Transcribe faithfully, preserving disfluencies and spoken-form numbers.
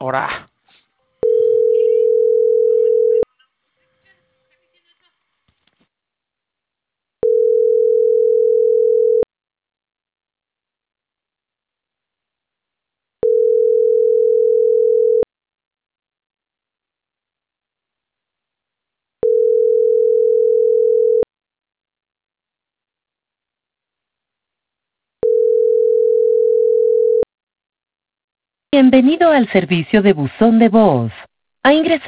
Ahora. Bienvenido al servicio de buzón de voz. Ha ingresado